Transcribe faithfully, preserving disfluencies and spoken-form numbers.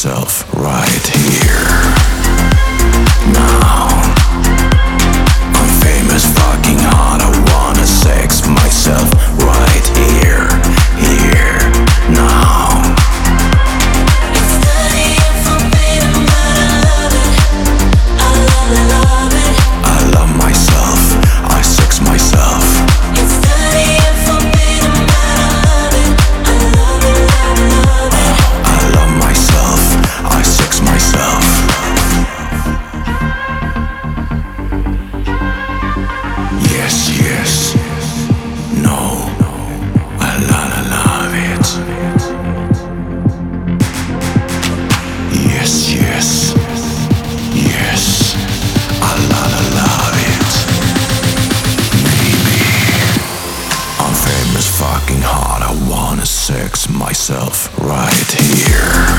myself right here. Now I'm famous, fucking hot, I wanna sex myself right here, here, now. It's not here for me to love it. I love it, love it. I love myself, I sex myself. It's not here for me to love it. I love it, love it, love it. I love myself, I sex myself. Yes, yes, no, I la la love it. Yes, yes, yes, I la la love it. Maybe I'm famous, fucking hot, I wanna sex myself right here.